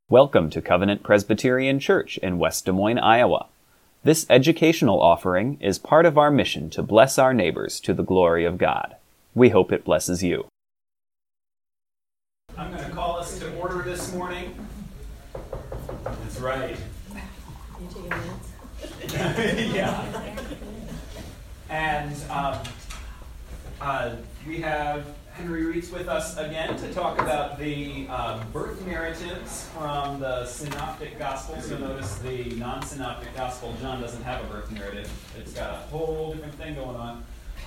Welcome to Covenant Presbyterian Church in West Des Moines, Iowa. This educational offering is part of our mission to bless our neighbors to the glory of God. We hope it blesses you. I'm going to call us to order this morning. That's right. You taking minutes? Yeah. And we have Henry Reitz with us again to talk about the birth narratives from the Synoptic Gospels. You'll notice the non-Synoptic Gospel, John doesn't have a birth narrative. It's got a whole different thing going on.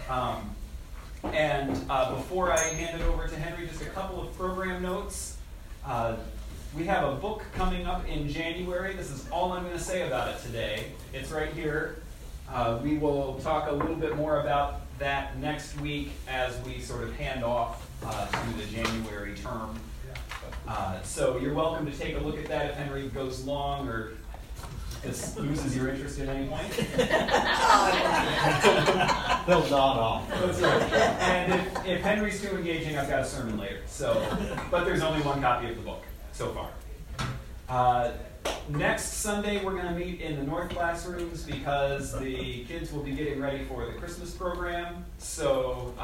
And before I hand it over to Henry, just a couple of program notes. We have a book coming up in January. This is all I'm going to say about it today. It's right here. We will talk a little bit more about that next week as we sort of hand off to the January term. So you're welcome to take a look at that if Henry goes long or just loses your interest at any point. They'll nod off. That's right. And if Henry's too engaging, I've got a sermon later. But there's only one copy of the book so far. Next Sunday, we're going to meet in the North classrooms because the kids will be getting ready for the Christmas program. So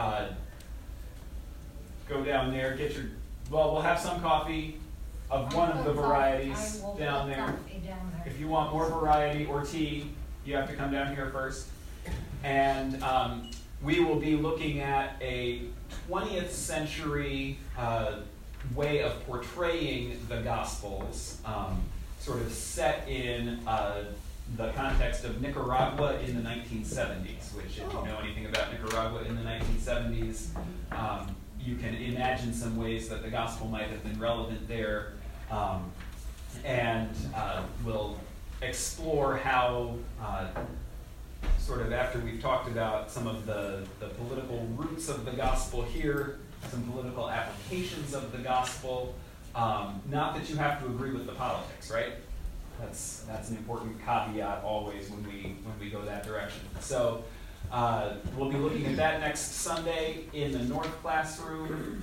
go down there, we'll have some coffee of one of the varieties down there. If you want more variety or tea, you have to come down here first. And we will be looking at a 20th century way of portraying the Gospels, sort of set in the context of Nicaragua in the 1970s, which if you know anything about Nicaragua in the 1970s, you can imagine some ways that the gospel might have been relevant there, and we'll explore how, sort of after we've talked about some of the political roots of the gospel here, some political applications of the gospel. Not that you have to agree with the politics, right? That's an important caveat always when we go that direction. So we'll be looking at that next Sunday in the North classroom,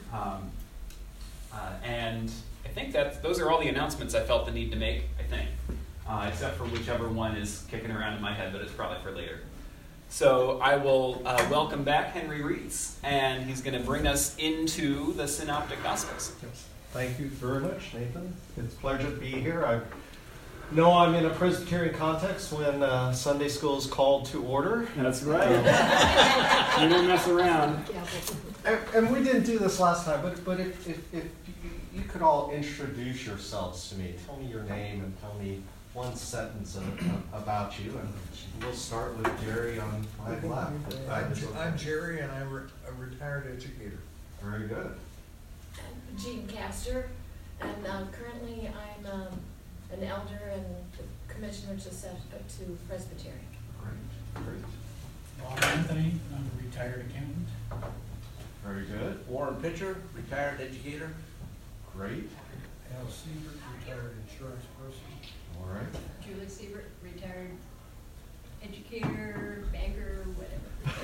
and I think those are all the announcements I felt the need to make. I think, except for whichever one is kicking around in my head, but it's probably for later. So I will welcome back Henry Reitz, and he's going to bring us into the Synoptic Gospels. Yes. Thank you very much, Nathan. It's a pleasure to be here. I know I'm in a Presbyterian context when Sunday school is called to order. That's right. You don't mess around. And we didn't do this last time, but if you could all introduce yourselves to me, tell me your name and tell me one sentence about you, and we'll start with Jerry on my left. I'm Jerry, and I'm a retired educator. Very good. Jean Castor, and currently I'm an elder and the commissioner to Presbyterian. Great. Bob Anthony, I'm a retired accountant. Very good. Warren Pitcher, retired educator. Great. Al Siebert, retired insurance person. All right. Julie Siebert, retired educator, banker, whatever.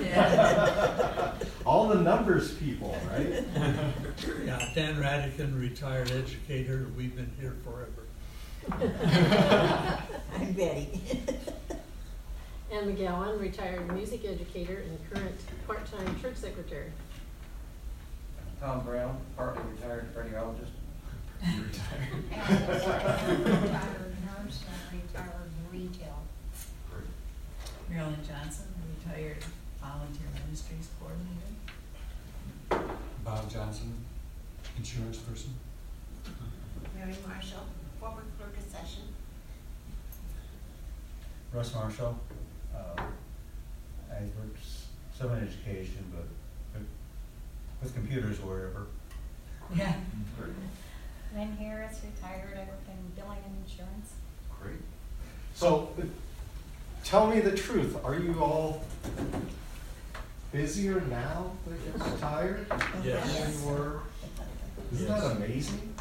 All the numbers people, right? Yeah, Dan Radican, retired educator. We've been here forever. I'm Betty. Ann McGowan, retired music educator and current part-time church secretary. Tom Brown, partly retired cardiologist. Retired nurse and retired retail. Marilyn Johnson, retired volunteer ministries coordinator. Bob Johnson, insurance person. Mary Marshall, former clerk of session. Russ Marshall. I worked some in education, but with computers or wherever. Yeah. Lynn Harris, retired. I worked in billing and insurance. Great. So, tell me the truth. Are you all busier now that you're retired Yes. than you were? Isn't Yes. that amazing?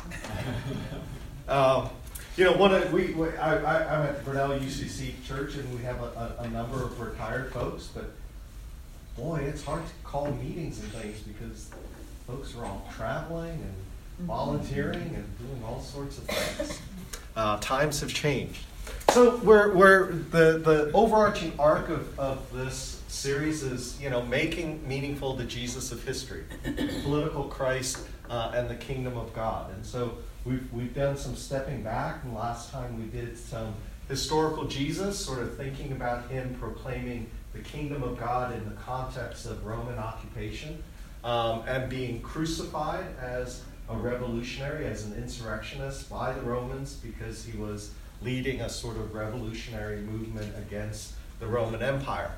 I'm at the Grinnell UCC Church, and we have a number of retired folks, but boy, it's hard to call meetings and things because folks are all traveling and volunteering and doing all sorts of things. Times have changed. So we're the overarching arc of this series is, making meaningful the Jesus of history, political Christ and the kingdom of God. And so we've done some stepping back, and last time we did some historical Jesus, sort of thinking about him proclaiming the kingdom of God in the context of Roman occupation, and being crucified as a revolutionary, as an insurrectionist by the Romans because he was leading a sort of revolutionary movement against the Roman Empire.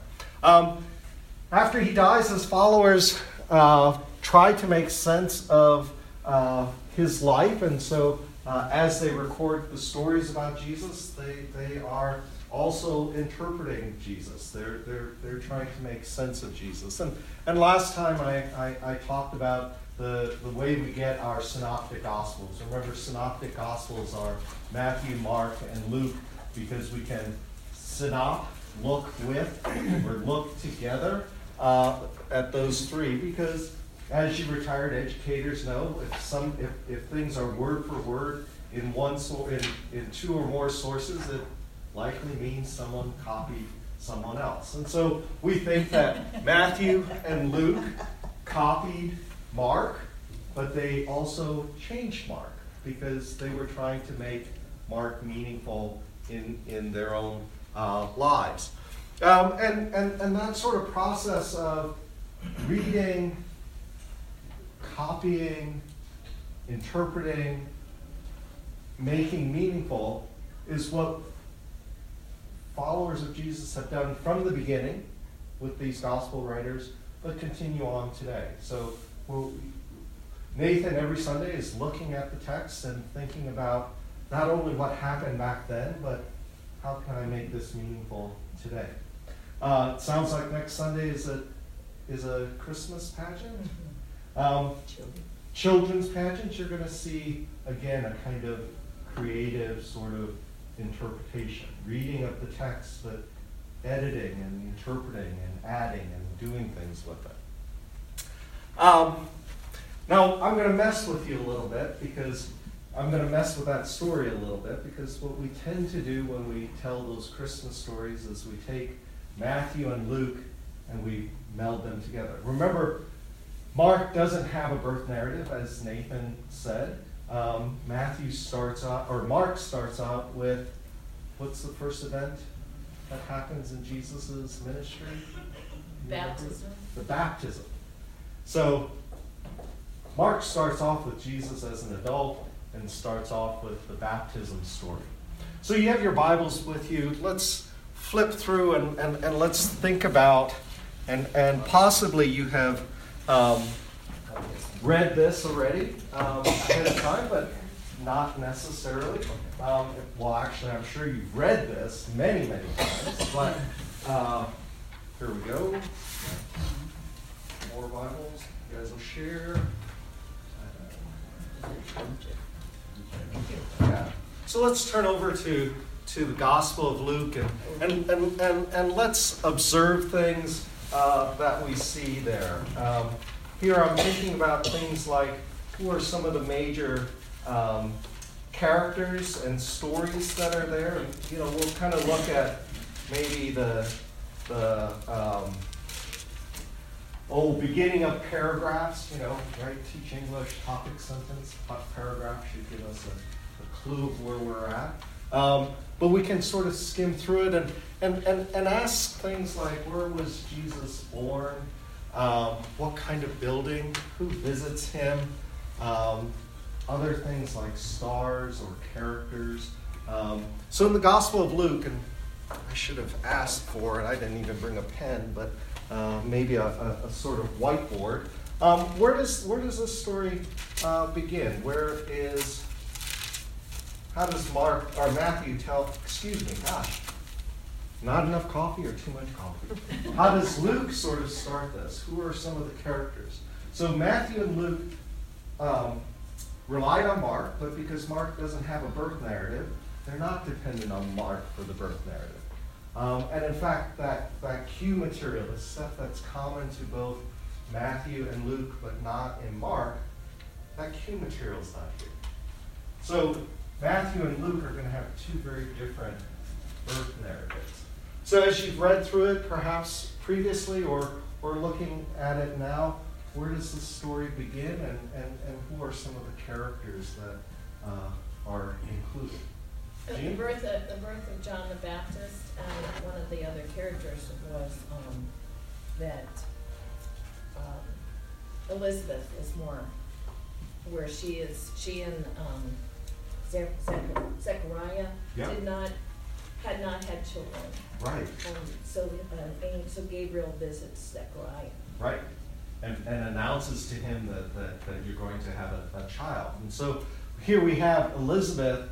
After he dies, his followers try to make sense of his life, and so as they record the stories about Jesus, they are also interpreting Jesus. They're trying to make sense of Jesus. And last time I talked about the way we get our synoptic gospels. Remember, synoptic gospels are Matthew, Mark, and Luke, because we can synop, look with, or look together at those three, because as you retired educators know, if things are word for word in in two or more sources, it likely means someone copied someone else. And so we think that Matthew and Luke copied Mark, but they also changed Mark because they were trying to make Mark meaningful in their own lives. And that sort of process of reading, copying, interpreting, making meaningful is what followers of Jesus have done from the beginning with these gospel writers, but continue on today. So Nathan every Sunday is looking at the text and thinking about not only what happened back then, but how can I make this meaningful today? It sounds like next Sunday is a Christmas pageant. Children's pageant. You're going to see, again, a kind of creative sort of interpretation, reading of the text, but editing and interpreting and adding and doing things with it. Now, I'm going to mess with you a little bit because I'm going to mess with that story a little bit, because what we tend to do when we tell those Christmas stories is we take Matthew and Luke and we meld them together. Remember, Mark doesn't have a birth narrative, as Nathan said. Mark starts out with, what's the first event that happens in Jesus' ministry? Baptism. The baptism. So Mark starts off with Jesus as an adult and starts off with the baptism story. So you have your Bibles with you. Let's flip through and let's think about, and possibly you have read this already ahead of time, but not necessarily. Well, actually, I'm sure you've read this many, many times, but here we go. More Bibles. You guys will share. Yeah. So let's turn over to the Gospel of Luke and let's observe things that we see there. Here I'm thinking about things like who are some of the major characters and stories that are there. And, we'll kind of look at maybe the beginning of paragraphs, right? Teach English, topic sentence, paragraph should give us a clue of where we're at. But we can sort of skim through it and ask things like, where was Jesus born? What kind of building? Who visits him? Other things like stars or characters. So in the Gospel of Luke, and I should have asked for it, I didn't even bring a pen, but maybe a sort of whiteboard. Where does this story begin? How does Matthew tell, not enough coffee or too much coffee? How does Luke sort of start this? Who are some of the characters? So Matthew and Luke relied on Mark, but because Mark doesn't have a birth narrative, they're not dependent on Mark for the birth narrative. And in fact, that cue material, the stuff that's common to both Matthew and Luke, but not in Mark, that cue material's not here. So Matthew and Luke are going to have two very different birth narratives. So as you've read through it, perhaps previously or looking at it now, where does the story begin, and who are some of the characters that are included? The birth of John the Baptist, and one of the other characters was that Elizabeth is more where she and Zechariah Yep. had not had children. Right. So Gabriel visits Zechariah. Right. And announces to him that you're going to have a child. And so here we have Elizabeth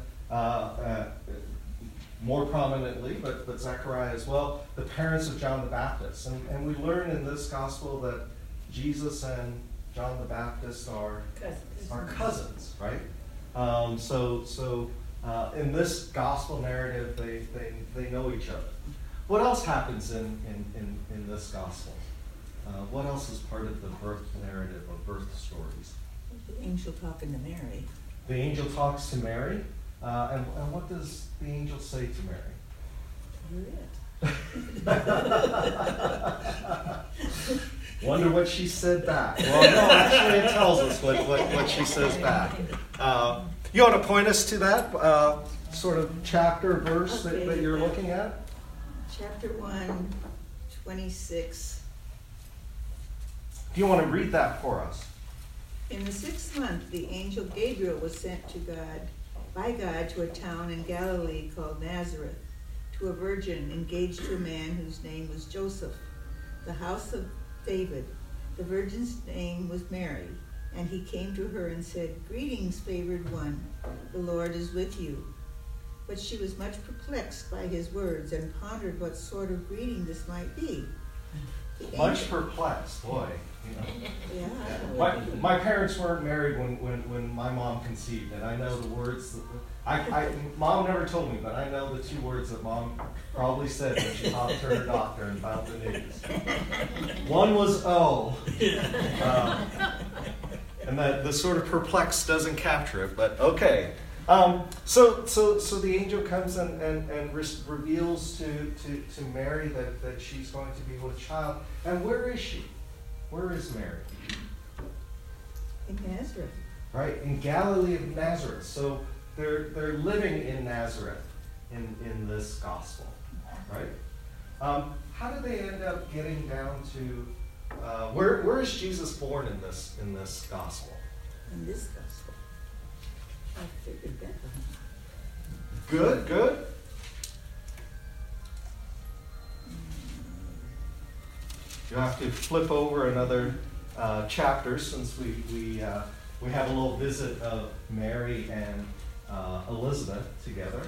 more prominently, but Zechariah as well, the parents of John the Baptist. And we learn in this gospel that Jesus and John the Baptist are cousins, right? So in this gospel narrative, they know each other. What else happens in this gospel? What else is part of the birth narrative or birth stories? The angel talking to Mary. The angel talks to Mary. And what does the angel say to Mary? You're it. Wonder what she said back. Well, no, actually it tells us what she says back. You want to point us to that sort of chapter, verse that you're looking at? Chapter 1, 26. Do you want to read that for us? In the 6th month, the angel Gabriel was sent by God to a town in Galilee called Nazareth, to a virgin engaged to a man whose name was Joseph, the house of David. The virgin's name was Mary, and he came to her and said, "Greetings, favored one, the Lord is with you." But she was much perplexed by his words and pondered what sort of greeting this might be. Much perplexed, boy. You know. Yeah. My parents weren't married when my mom conceived, and I know the words. Mom never told me, but I know the 2 words that Mom probably said when she hopped to her doctor and found the news. One was "oh," and that the sort of perplexed doesn't capture it, but okay. So the angel comes and reveals to Mary that she's going to be with child. And where is she? Where is Mary? In Nazareth. Right, in Galilee of Nazareth. So they're living in Nazareth in this gospel, right? How did they end up getting down to where is Jesus born in this gospel? In this gospel. I figured Bethlehem. Good. You have to flip over another chapter since we have a little visit of Mary and Elizabeth together.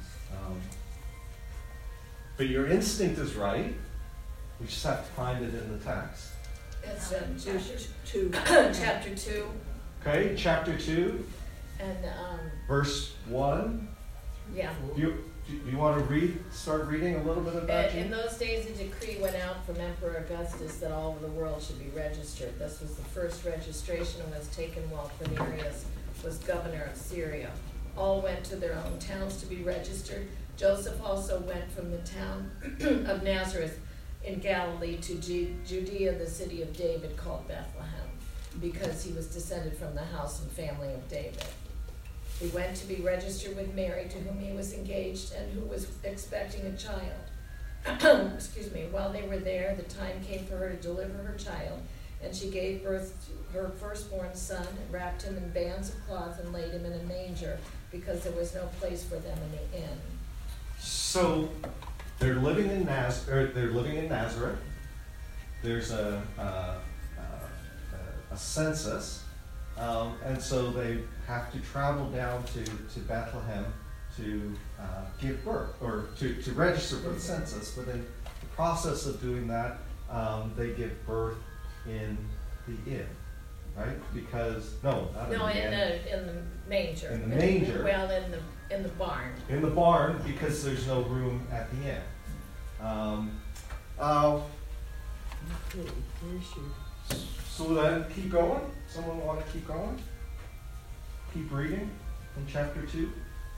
But your instinct is right. We just have to find it in the text. It's chapter 2. Chapter 2. Okay, chapter 2. And verse 1. Yeah. Do you want to start reading a little bit of that? In those days, a decree went out from Emperor Augustus that all over the world should be registered. This was the first registration and was taken while Quirinius was governor of Syria. All went to their own towns to be registered. Joseph also went from the town of Nazareth in Galilee to Judea, the city of David called Bethlehem, because he was descended from the house and family of David. He went to be registered with Mary, to whom he was engaged and who was expecting a child. Excuse me. While they were there, the time came for her to deliver her child, and she gave birth to her firstborn son, and wrapped him in bands of cloth and laid him in a manger, because there was no place for them in the inn. So they're living in Nazareth. There's a census, and so they have to travel down to Bethlehem to give birth, or to register for the census. But in the process of doing that, they give birth in the inn, right? Because in the manger. In the manger. Well, in the barn. In the barn, because there's no room at the inn. So then keep going. Someone want to keep going? keep reading in chapter 2.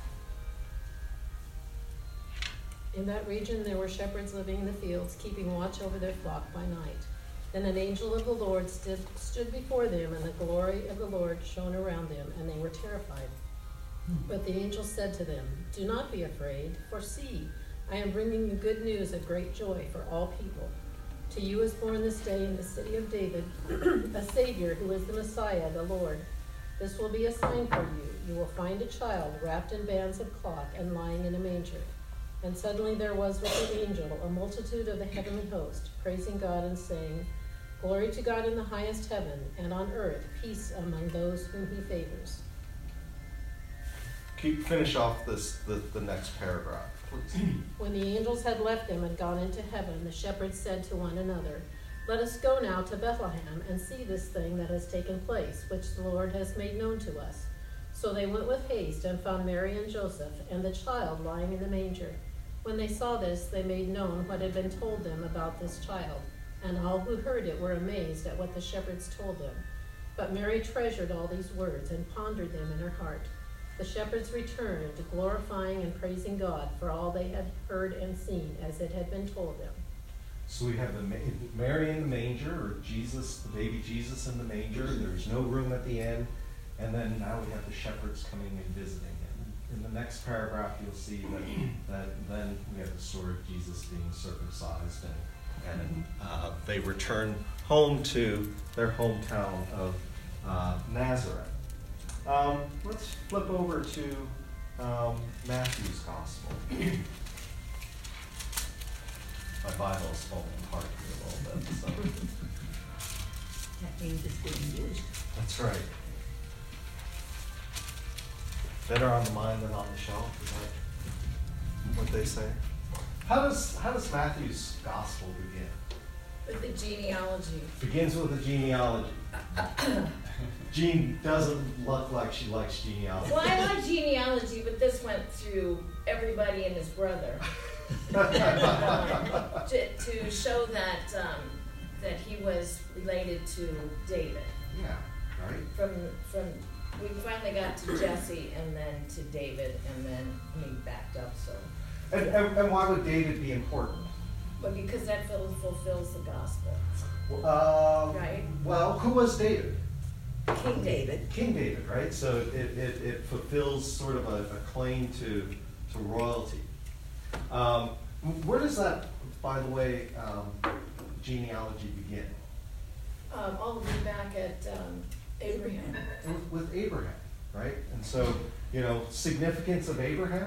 In that region there were shepherds living in the fields, keeping watch over their flock by night. Then an angel of the Lord stood before them, and the glory of the Lord shone around them, and they were terrified. But the angel said to them, "Do not be afraid, for see, I am bringing you good news of great joy for all people. To you is born this day in the city of David a Savior who is the Messiah, the Lord. This will be a sign for you. You will find a child wrapped in bands of cloth and lying in a manger." And suddenly there was with the angel a multitude of the heavenly host, praising God and saying, "Glory to God in the highest heaven, and on earth peace among those whom he favors." Finish off the next paragraph, please. When the angels had left them and gone into heaven, the shepherds said to one another, "Let us go now to Bethlehem and see this thing that has taken place, which the Lord has made known to us." So they went with haste and found Mary and Joseph and the child lying in the manger. When they saw this, they made known what had been told them about this child, and all who heard it were amazed at what the shepherds told them. But Mary treasured all these words and pondered them in her heart. The shepherds returned, glorifying and praising God for all they had heard and seen as it had been told them. So we have Mary in the manger, or Jesus, the baby Jesus in the manger. There's no room at the inn. And then now we have the shepherds coming and visiting him. In the next paragraph, you'll see that then we have the story of Jesus being circumcised, and they return home to their hometown of Nazareth. Let's flip over to Matthew's Gospel. My Bible is falling apart here a little bit. So. That means it's being used. That's right. Better on the mind than on the shelf, is that what they say? How does Matthew's Gospel begin? With the genealogy. Begins with a genealogy. Jean doesn't look like she likes genealogy. Well, I like genealogy, but this went through everybody and his brother. to show that he was related to David. Yeah, right. From we finally got to Jesse and then to David and then he backed up. So. And why would David be important? Well, because that fulfills the gospel. Right. Well, who was David? King David. King David, right? So it fulfills sort of a claim to royalty. Where does that, by the way, genealogy begin? All the way back at Abraham. With Abraham, right? And so, significance of Abraham?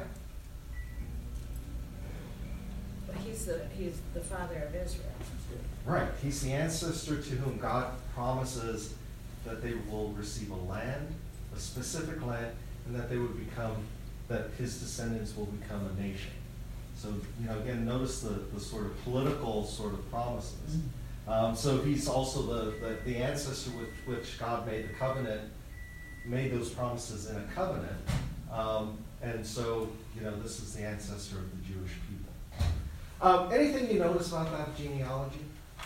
Well, he's the father of Israel. Right. He's the ancestor to whom God promises that they will receive a land, a specific land, and that that his descendants will become a nation. So, again, notice the sort of political sort of promises. So he's also the ancestor with which God made the covenant, made those promises in a covenant. And so, this is the ancestor of the Jewish people. Anything you notice about that genealogy?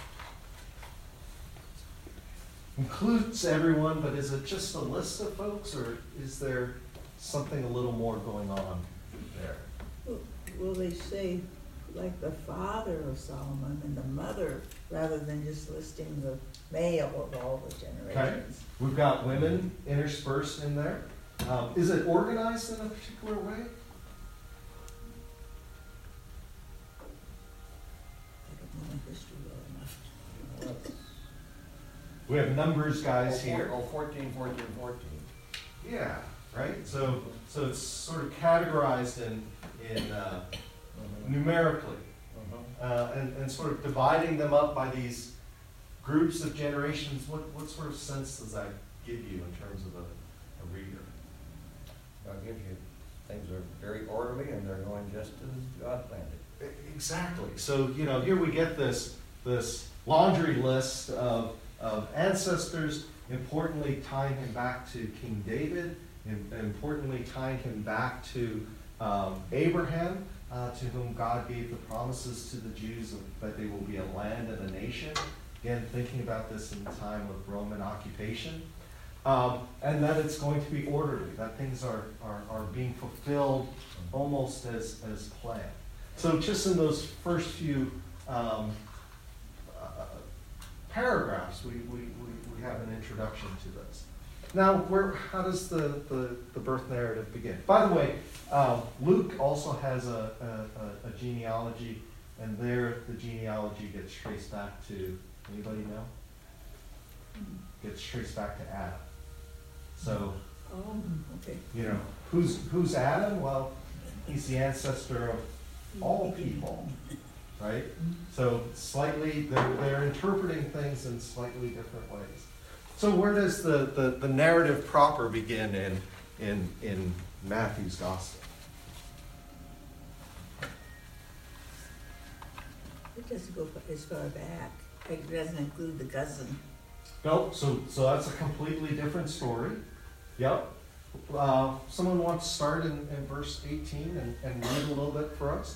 Includes everyone, but is it just a list of folks, or is there something a little more going on there? Will they say, like, the father of Solomon and the mother, rather than just listing the male of all the generations? Okay. We've got women interspersed in there. Is it organized in a particular way? I don't know my history well enough. We have numbers guys here. 14, 14, 14. Yeah, right? So it's sort of categorized in numerically, and sort of dividing them up by these groups of generations. What sort of sense does that give you in terms of a reader? I'll give you, things are very orderly and they're going just as God planned it. Exactly. So, here we get this laundry list of ancestors, importantly tying him back to King David, and importantly tying him back to Abraham, to whom God gave the promises to the Jews that they will be a land and a nation. Again, thinking about this in the time of Roman occupation. And that it's going to be orderly, that things are being fulfilled almost as planned. So just in those first few paragraphs, we have an introduction to this. Now, how does the birth narrative begin? By the way, Luke also has a genealogy, and there the genealogy gets traced back to, anybody know? Gets traced back to Adam. So, okay. you know, who's Adam? Well, he's the ancestor of all people, right? So slightly, they're interpreting things in slightly different ways. So where does the narrative proper begin in Matthew's gospel? It doesn't go as far back. It doesn't include the cousin. No, so that's a completely different story. Yep. Someone wants to start in verse 18 and read a little bit for us?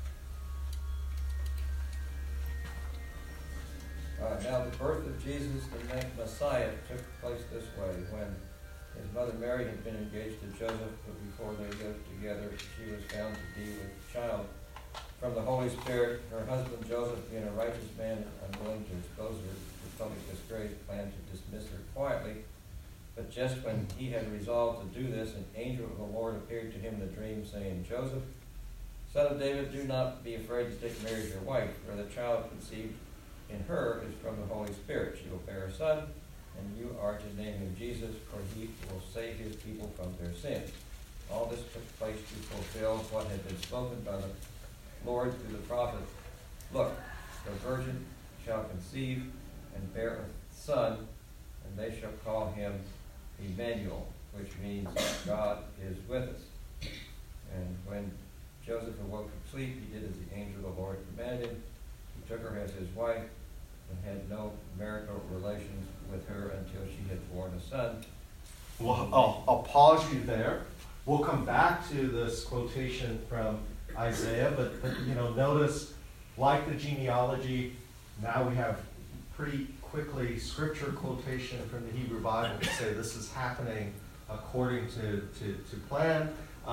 Now the birth of Jesus, the Messiah, took place this way. When his mother Mary had been engaged to Joseph, but before they lived together, she was found to be with child from the Holy Spirit. Her husband Joseph, being a righteous man and unwilling to expose her to public disgrace, planned to dismiss her quietly. But just when he had resolved to do this, an angel of the Lord appeared to him in a dream, saying, Joseph, son of David, do not be afraid to take Mary as your wife, for the child conceived in her is from the Holy Spirit. She will bear a son, and you are to name him Jesus, for he will save his people from their sins. All this took place to fulfill what had been spoken by the Lord through the prophet. Look, the virgin shall conceive and bear a son, and they shall call him Emmanuel, which means God is with us. And when Joseph awoke from sleep, he did as the angel of the Lord commanded him. He took her as his wife and had no marital relations with her until she had borne a son. Well, I'll pause you there. We'll come back to this quotation from Isaiah, but you know, notice, like the genealogy, now we have pretty quickly scripture quotation from the Hebrew Bible to say this is happening according to plan.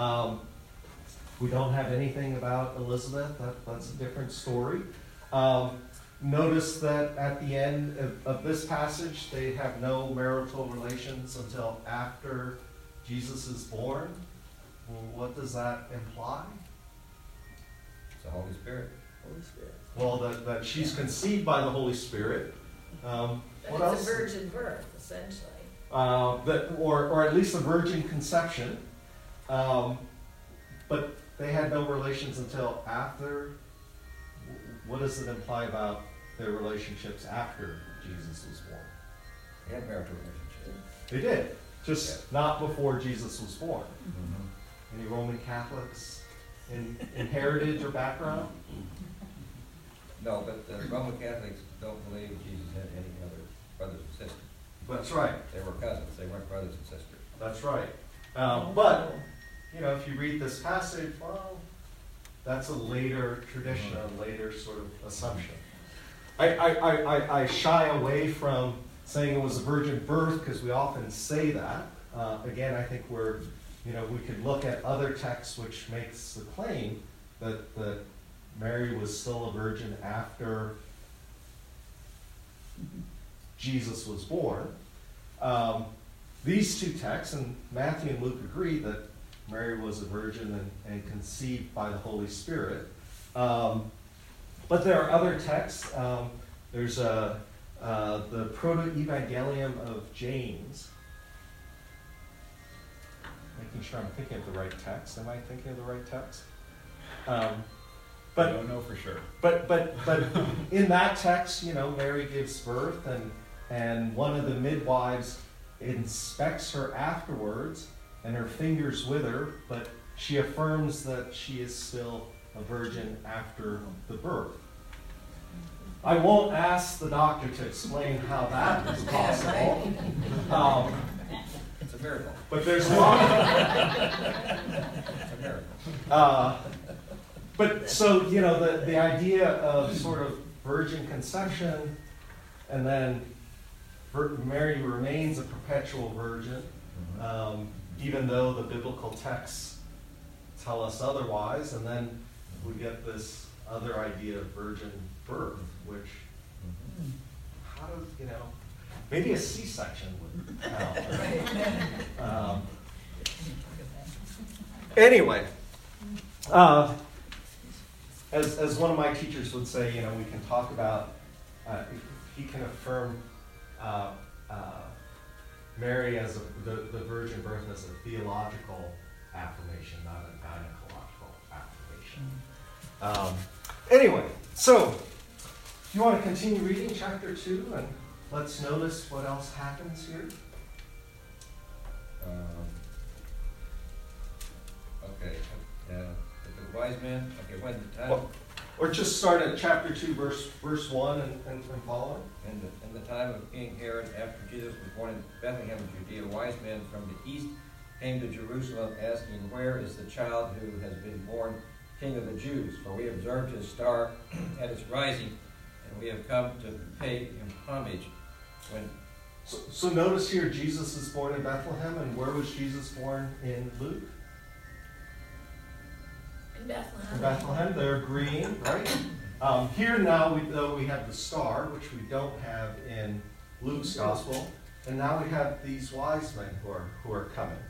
We don't have anything about Elizabeth. That's a different story. Notice that at the end of this passage, they have no marital relations until after Jesus is born. Well, what does that imply? It's the Holy Spirit. Holy Spirit. Well, that she's conceived by the Holy Spirit. What else? It's a virgin birth, essentially. Or at least a virgin conception. But they had no relations until after. What does it imply about their relationships after Jesus was born? They had marital relationships. They did, just not before Jesus was born. Mm-hmm. Any Roman Catholics in heritage or background? No, but the Roman Catholics don't believe Jesus had any other brothers and sisters. That's right. They were cousins. They weren't brothers and sisters. That's right. But, you know, if you read this passage, well, that's a later tradition, a later sort of assumption. I shy away from saying it was a virgin birth because we often say that. Again, I think we could look at other texts which makes the claim that Mary was still a virgin after Jesus was born. These two texts, and Matthew and Luke agree that Mary was a virgin and conceived by the Holy Spirit. But there are other texts. There's the Proto-Evangelium of James. Making sure I'm thinking of the right text. Am I thinking of the right text? I don't know for sure. But in that text, you know, Mary gives birth, and one of the midwives inspects her afterwards, and her fingers wither, but she affirms that she is still a virgin after the birth. I won't ask the doctor to explain how that is possible. It's a miracle. But there's a lot. It's a miracle. But so, you know, the idea of sort of virgin conception and then Mary remains a perpetual virgin, even though the biblical texts tell us otherwise. And then we get this other idea of virgin birth, which, how does, maybe a C-section would help. Anyway, as one of my teachers would say, we can talk about, he can affirm Mary as the virgin birth as a theological affirmation, not a gynecological affirmation. Anyway, so if you want to continue reading chapter 2, and let's notice what else happens here. The wise men, when the time... Well, or just start at chapter 2, verse 1 and following. In the time of King Herod, after Jesus was born in Bethlehem of Judea, wise men from the east came to Jerusalem, asking, "Where is the child who has been born King of the Jews? For we observed his star at its rising, and we have come to pay him homage." So notice here, Jesus is born in Bethlehem, and where was Jesus born in Luke? In Bethlehem. In Bethlehem, they're agreeing, right? Here now, we have the star, which we don't have in Luke's gospel, and now we have these wise men who are coming.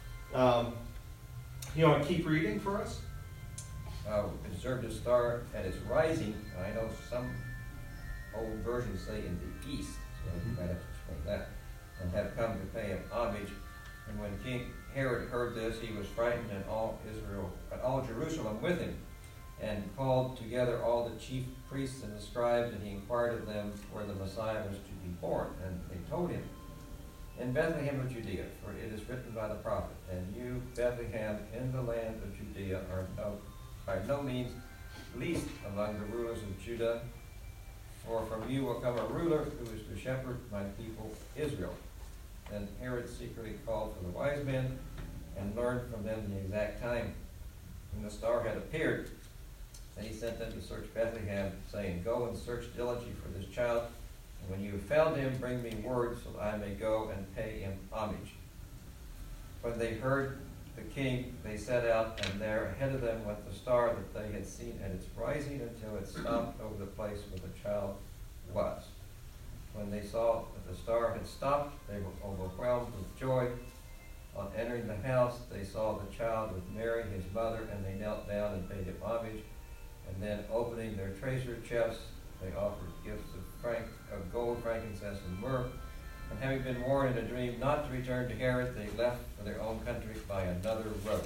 You want to keep reading for us? Observed his star at its rising. I know some old versions say in the east, so you might have to explain that, and have come to pay him homage. And when King Herod heard this, he was frightened, and all Jerusalem with him, and called together all the chief priests and the scribes, and he inquired of them where the Messiah was to be born. And they told him, "In Bethlehem of Judea, for it is written by the prophet, and you, Bethlehem, in the land of Judea, are by no means least among the rulers of Judah, for from you will come a ruler who is to shepherd my people Israel." Then Herod secretly called for the wise men and learned from them the exact time when the star had appeared. Then he sent them to search Bethlehem, saying, "Go and search diligently for this child, and when you have found him, bring me word so I may go and pay him homage." When they heard the king, they set out, and there ahead of them went the star that they had seen at its rising until it stopped over the place where the child was. When they saw that the star had stopped, they were overwhelmed with joy. On entering the house, they saw the child with Mary, his mother, and they knelt down and paid him homage. And then, opening their treasure chests, they offered gifts of gold, frankincense, and myrrh. And having been warned in a dream not to return to Herod, they left for their own country by another road.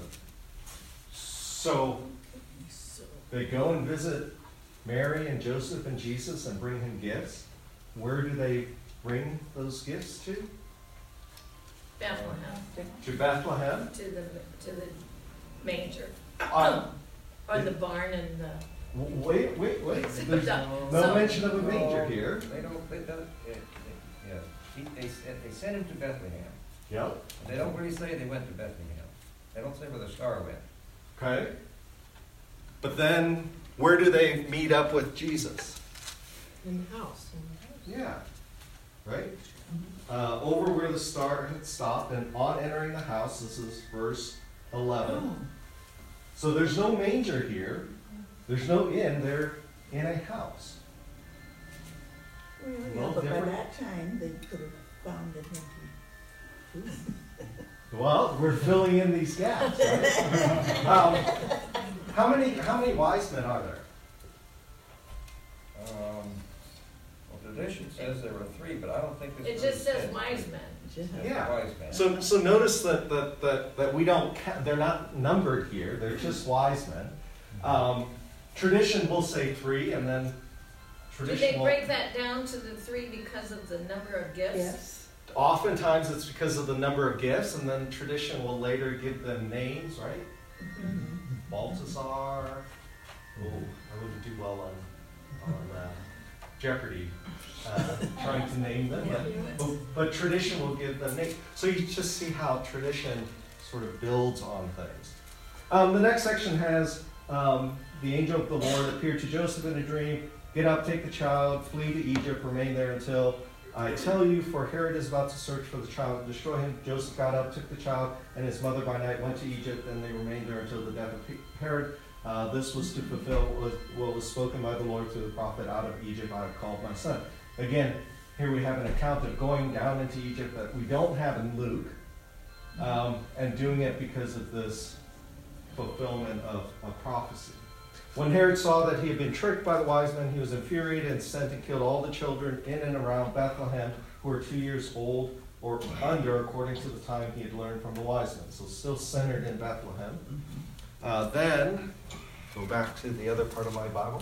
So they go and visit Mary and Joseph and Jesus and bring him gifts. Where do they bring those gifts to? Bethlehem. To Bethlehem? To the manger. On the barn and the... Wait. There's no mention of a manger here. They sent him to Bethlehem. Yep. They don't really say they went to Bethlehem. They don't say where the star went. Okay. But then, where do they meet up with Jesus? In the house. Yeah. Right? Over where the star had stopped, and on entering the house, this is verse 11. So there's no manger here. There's no inn. They're in a house. Well, but by that time, they could have found an empty tomb. Well, we're filling in these gaps, right? How many wise men are there? Well, tradition says there were 3, but I don't think it just says wise men. Yeah. Wise men. So notice that we don't they're not numbered here. They're just wise men. Tradition will say 3, and then tradition. Do they break that down to the 3 because of the number of gifts? Yes. Oftentimes it's because of the number of gifts, and then tradition will later give them names, right? Balthasar. Oh, I wouldn't do well on Jeopardy trying to name them, but tradition will give them names. So you just see how tradition sort of builds on things. The next section has the angel of the Lord appeared to Joseph in a dream. Get up, take the child, flee to Egypt, remain there until I tell you, for Herod is about to search for the child and destroy him. Joseph got up, took the child and his mother by night, went to Egypt, and they remained there until the death of Herod. This was to fulfill what was spoken by the Lord through the prophet, out of Egypt I have called my son. Again, here we have an account of going down into Egypt that we don't have in Luke, and doing it because of this fulfillment of prophecy. When Herod saw that he had been tricked by the wise men, he was infuriated and sent and killed all the children in and around Bethlehem who were 2 years old or under, according to the time he had learned from the wise men. So still centered in Bethlehem. Then, go back to the other part of my Bible.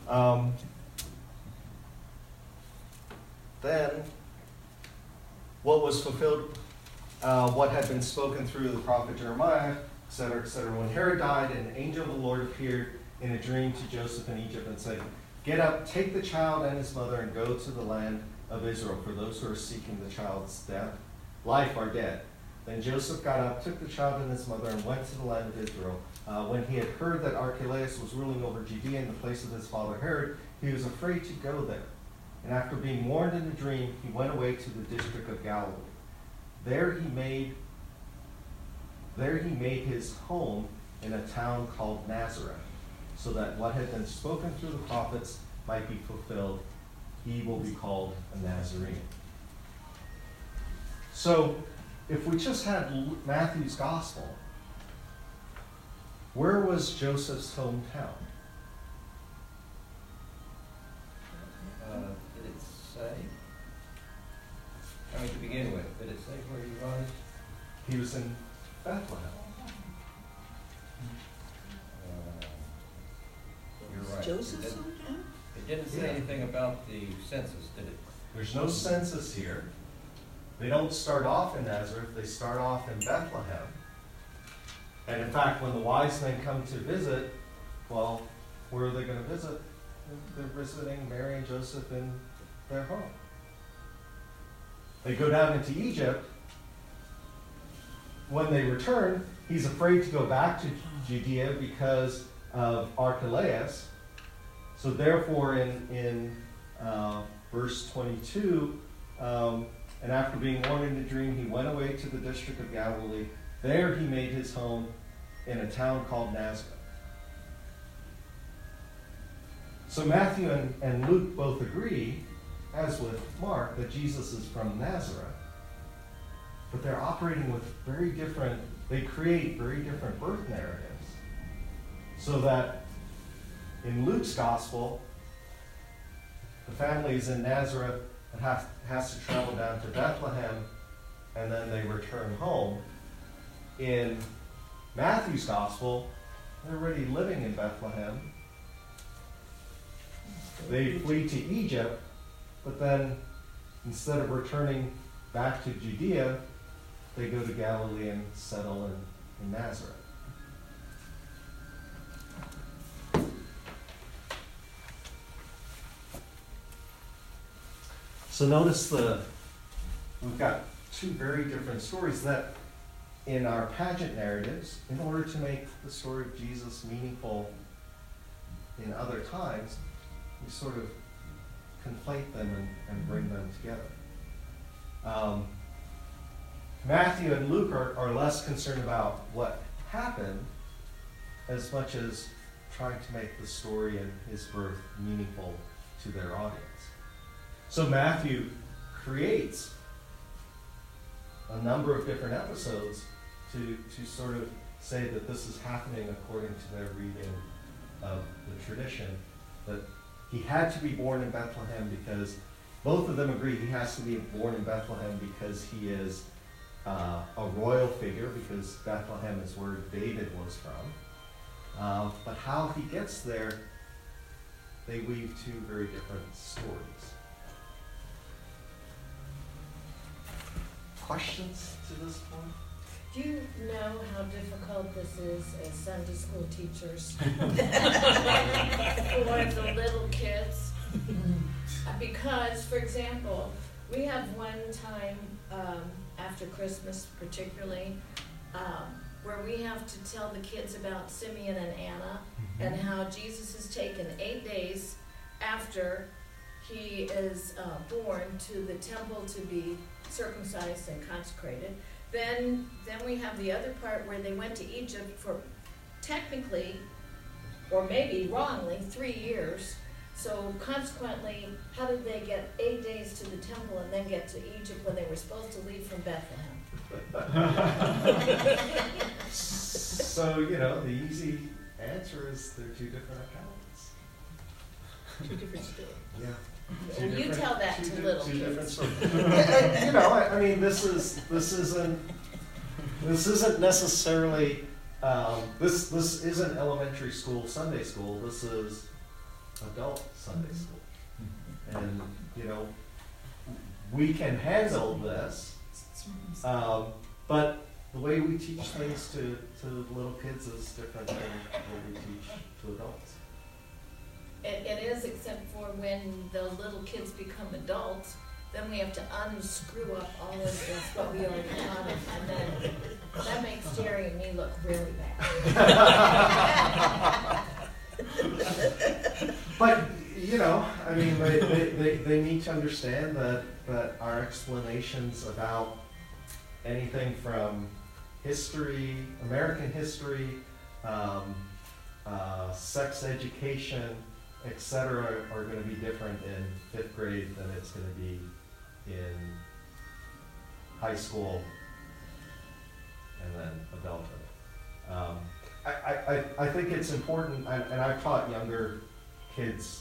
Then, what was fulfilled, what had been spoken through the prophet Jeremiah, etc., etc. When Herod died, an angel of the Lord appeared in a dream to Joseph in Egypt and said, "Get up, take the child and his mother and go to the land of Israel, for those who are seeking the child's life are dead." Then Joseph got up, took the child and his mother, and went to the land of Israel. When he had heard that Archelaus was ruling over Judea in the place of his father Herod, he was afraid to go there. And after being warned in a dream, he went away to the district of Galilee. There he made his home in a town called Nazareth, so that what had been spoken through the prophets might be fulfilled. He will be called a Nazarene. So, if we just had Matthew's gospel, where was Joseph's hometown? Did it say? I mean, to begin with, did it say where he was? He was in Bethlehem. You're right. Joseph's hometown? It didn't say anything about the census, did it? There's no census here. They don't start off in Nazareth, they start off in Bethlehem. And in fact, when the wise men come to visit, well, where are they going to visit? They're visiting Mary and Joseph in their home. They go down into Egypt. When they return, he's afraid to go back to Judea because of Archelaus. So therefore, in verse 22, and after being warned in a dream, he went away to the district of Galilee. There he made his home in a town called Nazareth. So Matthew and Luke both agree, as with Mark, that Jesus is from Nazareth. But they're operating with they create very different birth narratives. So that in Luke's gospel, the family is in Nazareth and has to travel down to Bethlehem, and then they return home. In Matthew's gospel, they're already living in Bethlehem. They flee to Egypt, but then instead of returning back to Judea, they go to Galilee and settle in Nazareth. So notice we've got two very different stories that in our pageant narratives, in order to make the story of Jesus meaningful in other times, we sort of conflate them and bring them together. Matthew and Luke are less concerned about what happened as much as trying to make the story and his birth meaningful to their audience. So Matthew creates a number of different episodes to sort of say that this is happening according to their reading of the tradition, that he had to be born in Bethlehem because both of them agree he has to be born in Bethlehem because he is a royal figure, because Bethlehem is where David was from. But how he gets there, they weave two very different stories. Questions to this point? Do you know how difficult this is as Sunday school teachers for the little kids? Because, for example, we have one time after Christmas particularly where we have to tell the kids about Simeon and Anna and how Jesus is taken 8 days after he is born to the temple to be circumcised and consecrated. Then we have the other part where they went to Egypt for technically, or maybe wrongly, 3 years. So consequently, how did they get 8 days to the temple and then get to Egypt when they were supposed to leave from Bethlehem? So, you know, the easy answer is they're two different accounts. Two different stories. Yeah. And you tell that to little Two different kids. stories. And, you know, I mean, this isn't necessarily, this isn't elementary school, Sunday school. This is adult Sunday school. And, you know, we can handle this, but the way we teach things to little kids is different than what we teach to adults. It is, except for when the little kids become adults, then we have to unscrew up all of this, what we already taught them, and then that makes Jerry and me look really bad. But, you know, I mean, they need to understand that our explanations about anything from history, American history, sex education, etc., are going to be different in 5th grade than it's going to be in high school and then adulthood. I think it's important, and I've taught younger kids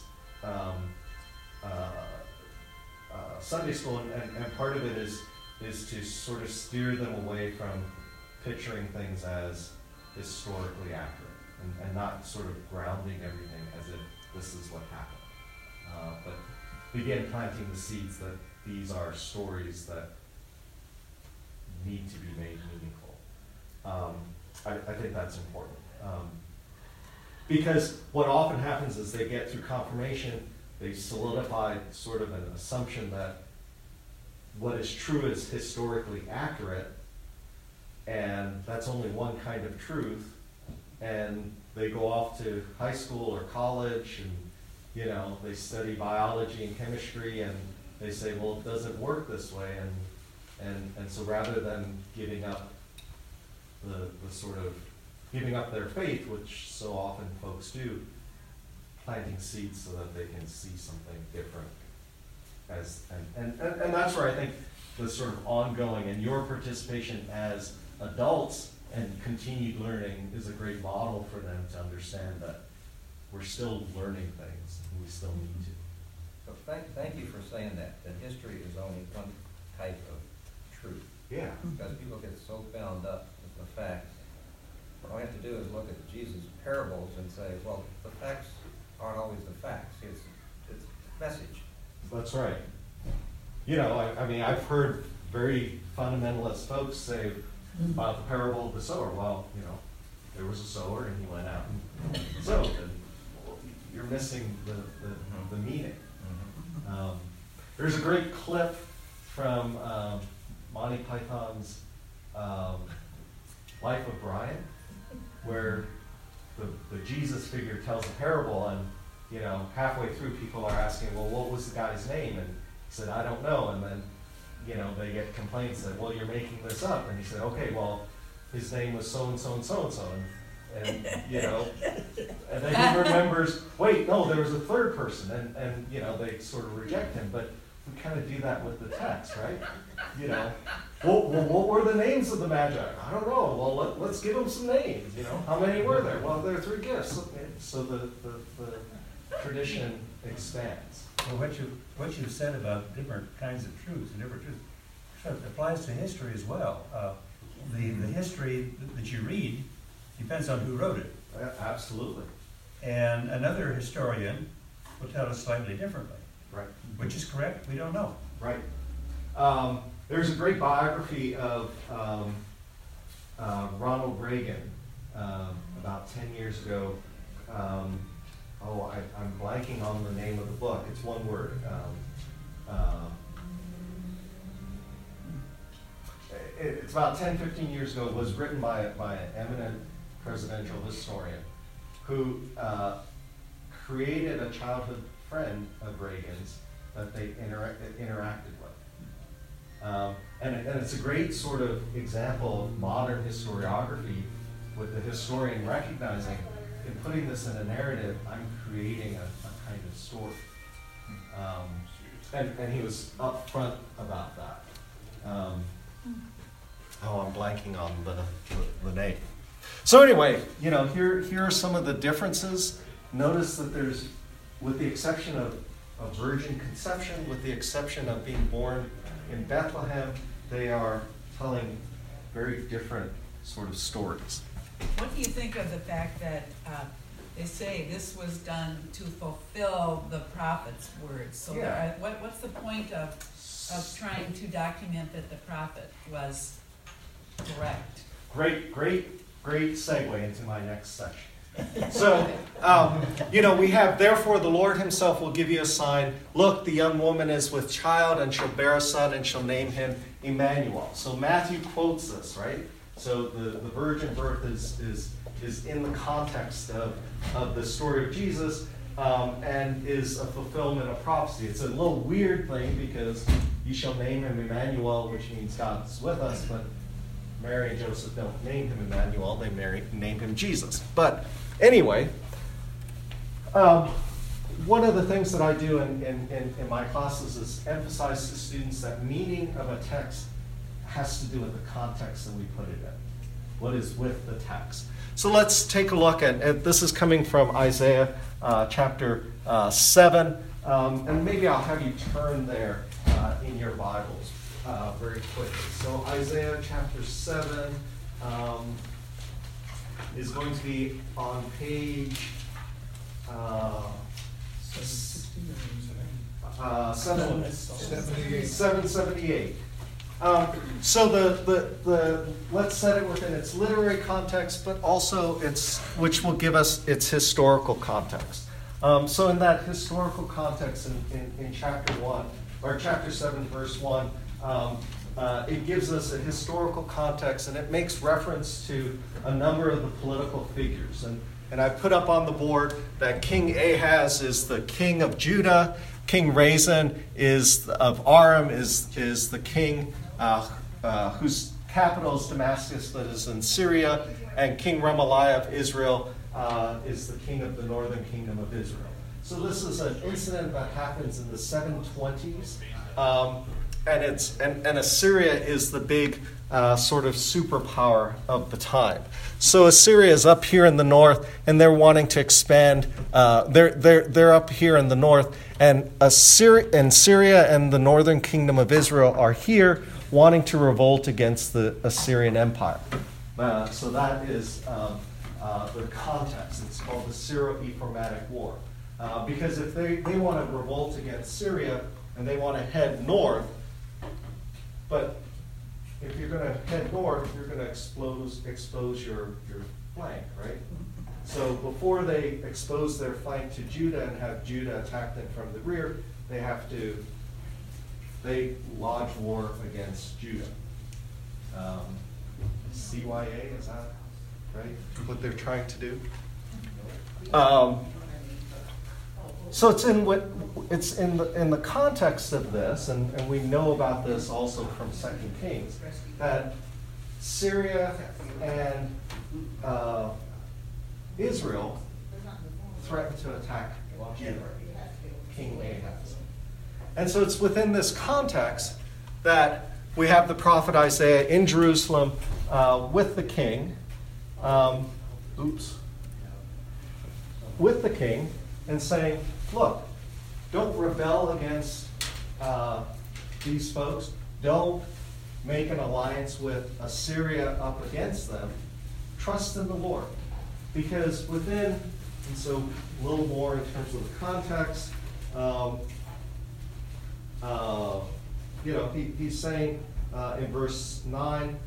Sunday school, and part of it is to sort of steer them away from picturing things as historically accurate and not sort of grounding everything as if this is what happened. But begin planting the seeds that these are stories that need to be made meaningful. I think that's important. Because what often happens is they get through confirmation, they solidify sort of an assumption that what is true is historically accurate, and that's only one kind of truth, and they go off to high school or college, and you know, they study biology and chemistry, and they say, well, it doesn't work this way, and so rather than giving up the sort of giving up their faith, which so often folks do, planting seeds so that they can see something different. And that's where I think the sort of ongoing and your participation as adults and continued learning is a great model for them to understand that we're still learning things and we still need to. So thank you for saying that history is only one type of truth. Yeah. Because people get so bound up with the facts. What I have to do is look at Jesus' parables and say, well, the facts aren't always the facts. It's message. That's right. You know, I mean, I've heard very fundamentalist folks say about the parable of the sower. Well, you know, there was a sower and he went out and sowed. And you're missing the meaning. There's a great clip from Monty Python's Life of Brian, where the Jesus figure tells a parable, and you know, halfway through people are asking, well, what was the guy's name? And he said, I don't know. And then, you know, they get complaints that, well, you're making this up. And he said, okay, well, his name was so-and-so and so-and-so. And you know, and then he remembers, wait, no, there was a third person. And you know, they sort of reject him. But we kind of do that with the text, right? You know, well, what were the names of the Magi? I don't know. Well, let's give them some names, you know. How many were there? Well, there are 3 gifts. Okay. So the tradition expands. Well, what you said about different kinds of truths and different truths applies to history as well. The history that you read depends on who wrote it. Absolutely. And another historian will tell us slightly differently. Right. Which is correct? We don't know. Right. There's a great biography of Ronald Reagan about 10 years ago. I'm blanking on the name of the book. It's one word. It's about 10, 15 years ago. It was written by an eminent presidential historian who created a childhood friend of Reagan's that they interacted with. And it's a great sort of example of modern historiography, with the historian recognizing, in putting this in a narrative, I'm creating a kind of story. And he was upfront about that. I'm blanking on the name. So anyway, here are some of the differences. Notice that there's, with the exception of a virgin conception, with the exception of being born in Bethlehem, they are telling very different sort of stories. What do you think of the fact that they say this was done to fulfill the prophet's words? So what's the point of trying to document that the prophet was correct? Great segue into my next section. So, we have, therefore the Lord himself will give you a sign. Look, the young woman is with child and shall bear a son and shall name him Emmanuel. So Matthew quotes this, right? So the virgin birth is in the context of the story of Jesus, and is a fulfillment of prophecy. It's a little weird thing because you shall name him Emmanuel, which means God's with us, but Mary and Joseph don't name him Emmanuel, they name him Jesus. But anyway, one of the things that I do in my classes is emphasize to students that meaning of a text has to do with the context that we put it in. What is with the text? So let's take a look at this is coming from Isaiah chapter 7, and maybe I'll have you turn there in your Bibles very quickly. So Isaiah chapter 7 is going to be on page 778. So the let's set it within its literary context, but also which will give us its historical context. So in that historical context in chapter 1, or chapter 7, verse 1, it gives us a historical context, and it makes reference to a number of the political figures. And I put up on the board that King Ahaz is the king of Judah, King Rezin of Aram is the king whose capital is Damascus, that is in Syria, and King Remaliah of Israel is the king of the northern kingdom of Israel. So this is an incident that happens in the 720s, and Assyria is the big sort of superpower of the time. So Assyria is up here in the north, and they're wanting to expand. They're up here in the north, and Syria and the northern kingdom of Israel are here, wanting to revolt against the Assyrian Empire. So that is the context. It's called the Syro-Ephraimitic War. Because if they want to revolt against Syria and they want to head north, but if you're going to head north, you're going to expose your flank, right? So before they expose their flank to Judah and have Judah attack them from the rear, they lodge war against Judah. CYA, is that right? What they're trying to do? So it's in the context of this, and we know about this also from 2 Kings, that Syria and Israel threatened to attack Judah, King Ahaz. And so it's within this context that we have the prophet Isaiah in Jerusalem with the king, with the king, and saying, look, don't rebel against these folks. Don't make an alliance with Assyria up against them. Trust in the Lord. Because and so a little more in terms of the context, he's saying in verse 9,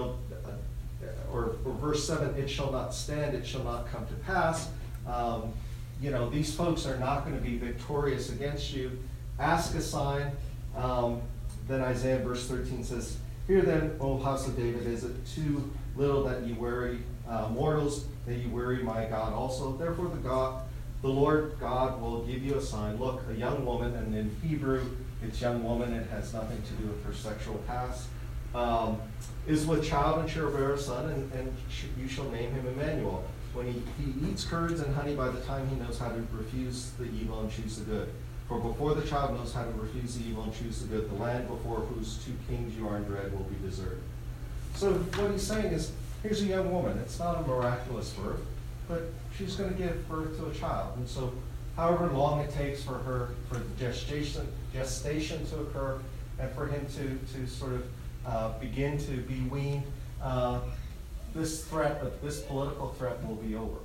or verse 7, it shall not stand, it shall not come to pass. These folks are not going to be victorious against you. Ask a sign. Then Isaiah verse 13 says, hear then, O house of David, is it too little that ye weary mortals, that ye weary my God also? Therefore the Lord God will give you a sign. Look, a young woman, and in Hebrew, it's young woman, it has nothing to do with her sexual past, is with child and shall bear a son, and you shall name him Emmanuel. When he eats curds and honey, by the time he knows how to refuse the evil and choose the good. For before the child knows how to refuse the evil and choose the good, the land before whose 2 kings you are in dread will be deserted. So what he's saying is, here's a young woman. It's not a miraculous birth, but she's going to give birth to a child. And so however long it takes for the gestation to occur and for him to sort of begin to be weaned, this political threat will be over.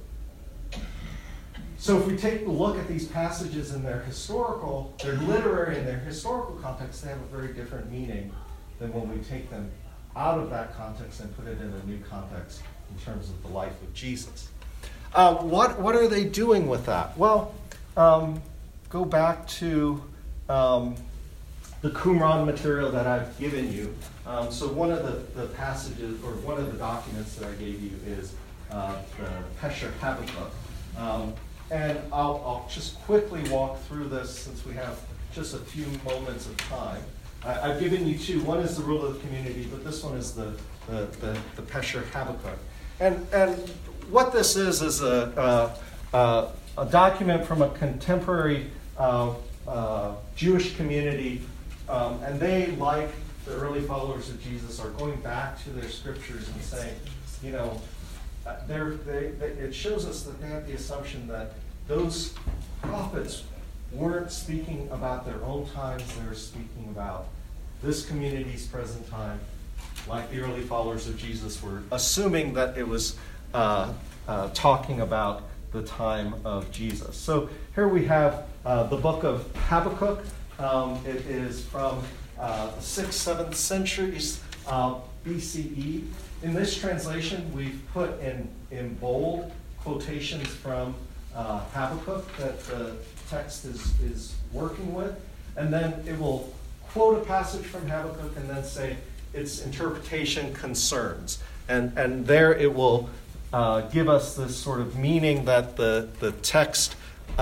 So if we take a look at these passages in their literary and their historical context, they have a very different meaning than when we take them out of that context and put it in a new context in terms of the life of Jesus. What are they doing with that? Well, go back to the Qumran material that I've given you. So one of the passages, or one of the documents that I gave you is the Pesher Habakkuk. And I'll just quickly walk through this since we have just a few moments of time. I've given you 2. One is the rule of the community, but this one is the Pesher Habakkuk. And what this is a document from a contemporary Jewish community, and they, like the early followers of Jesus, are going back to their scriptures and saying, you know, it shows us that they have the assumption that those prophets weren't speaking about their own times, they were speaking about this community's present time, like the early followers of Jesus were assuming that it was talking about the time of Jesus. So here we have the book of Habakkuk. It is from the 6th, 7th centuries BCE. In this translation, we've put in bold quotations from Habakkuk that the text is working with. And then it will quote a passage from Habakkuk and then say its interpretation concerns. And there it will give us this sort of meaning that the text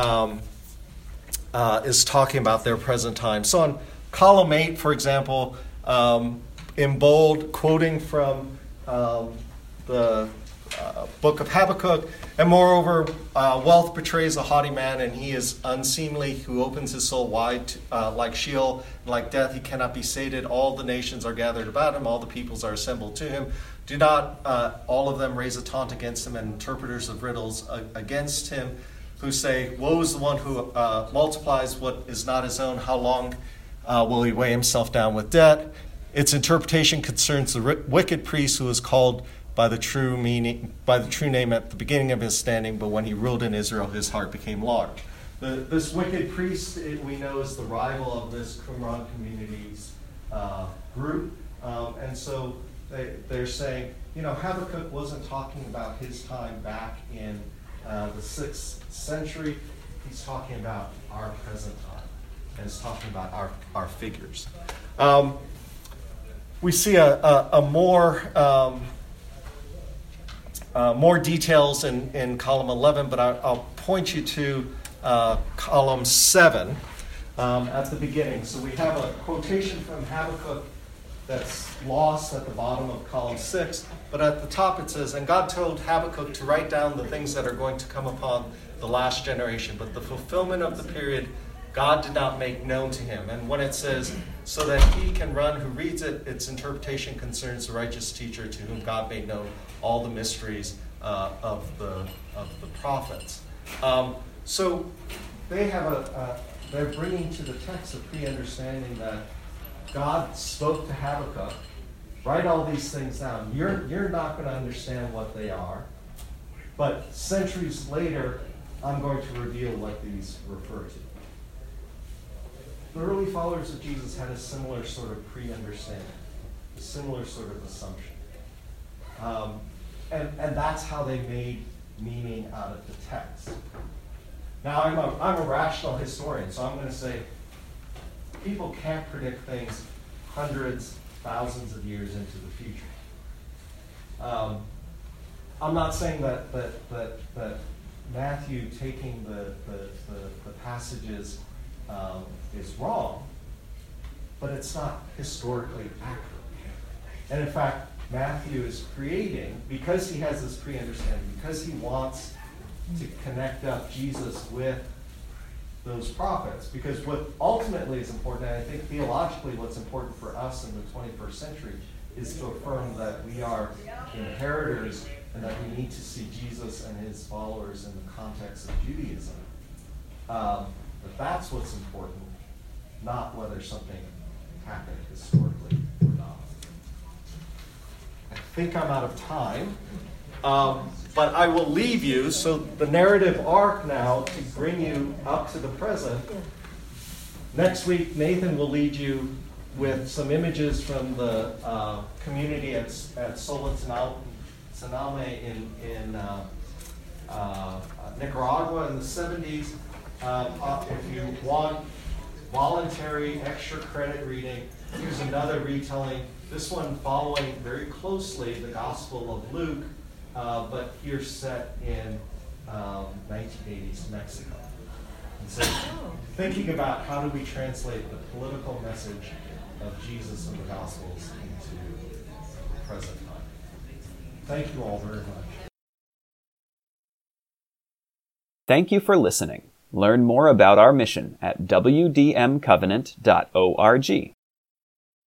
is talking about their present time. So on column 8, for example, in bold, quoting from the book of Habakkuk, and moreover, wealth betrays a haughty man, and he is unseemly, who opens his soul wide like Sheol, and like death he cannot be sated. All the nations are gathered about him, all the peoples are assembled to him. Do not all of them raise a taunt against him, and interpreters of riddles against him, who say, woe is the one who multiplies what is not his own. How long will he weigh himself down with debt? Its interpretation concerns the wicked priest who was called by the true name at the beginning of his standing, but when he ruled in Israel, his heart became large. This wicked priest, we know, is the rival of this Qumran community's group. And so they're saying, you know, Habakkuk wasn't talking about his time back in the 6th century. He's talking about our present time. And he's talking about our figures. We see a more details in column 11, but I'll point you to column 7 at the beginning. So we have a quotation from Habakkuk that's lost at the bottom of column 6, but at the top it says, and God told Habakkuk to write down the things that are going to come upon the last generation, but the fulfillment of the period God did not make known to him. And when it says, so that he can run who reads it, its interpretation concerns the righteous teacher to whom God made known all the mysteries of the prophets. So they have they're bringing to the text a pre-understanding that God spoke to Habakkuk, write all these things down. You're not going to understand what they are, but centuries later, I'm going to reveal what these refer to. The early followers of Jesus had a similar sort of pre-understanding, a similar sort of assumption. And that's how they made meaning out of the text. Now, I'm a rational historian, so I'm going to say people can't predict things hundreds, thousands of years into the future. I'm not saying that Matthew taking the passages is wrong, but it's not historically accurate. And in fact, Matthew is creating, because he has this pre-understanding, because he wants to connect up Jesus with those prophets, because what ultimately is important, and I think theologically what's important for us in the 21st century, is to affirm that we are inheritors and that we need to see Jesus and his followers in the context of Judaism. But that's what's important, not whether something happened historically or not. I think I'm out of time, but I will leave you, so the narrative arc now to bring you up to the present. Next week, Nathan will lead you with some images from the community at Sola Tsunami in Nicaragua in the 70s. If you want voluntary extra credit reading, here's another retelling. This one following very closely the Gospel of Luke, but here set in 1980s Mexico. And so thinking about how do we translate the political message of Jesus and the Gospels into the present time. Thank you all very much. Thank you for listening. Learn more about our mission at wdmcovenant.org.